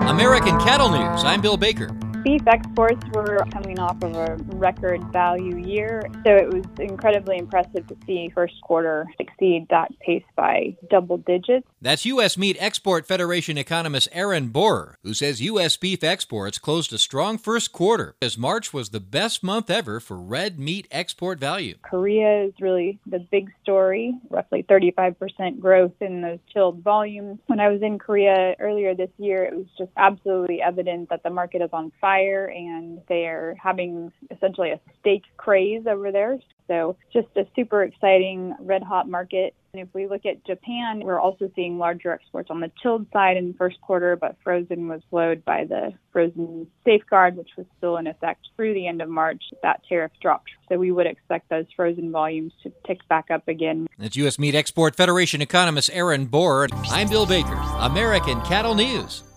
American Cattle News. I'm Bill Baker. Beef exports were coming off of a record value year, so it was incredibly impressive to see first quarter exceed that pace by double digits. That's U.S. Meat Export Federation economist Aaron Borer, who says U.S. beef exports closed a strong first quarter, as March was the best month ever for red meat export value. Korea is really the big story, roughly 35% growth in those chilled volumes. When I was in Korea earlier this year, it was just absolutely evident that the market is on fire and they're having essentially a steak craze over there. So just a super exciting red hot market. And if we look at Japan, we're also seeing larger exports on the chilled side in the first quarter, but frozen was slowed by the frozen safeguard, which was still in effect through the end of March. That tariff dropped. So we would expect those frozen volumes to tick back up again. That's U.S. Meat Export Federation economist Aaron Borer. I'm Bill Baker, American Cattle News.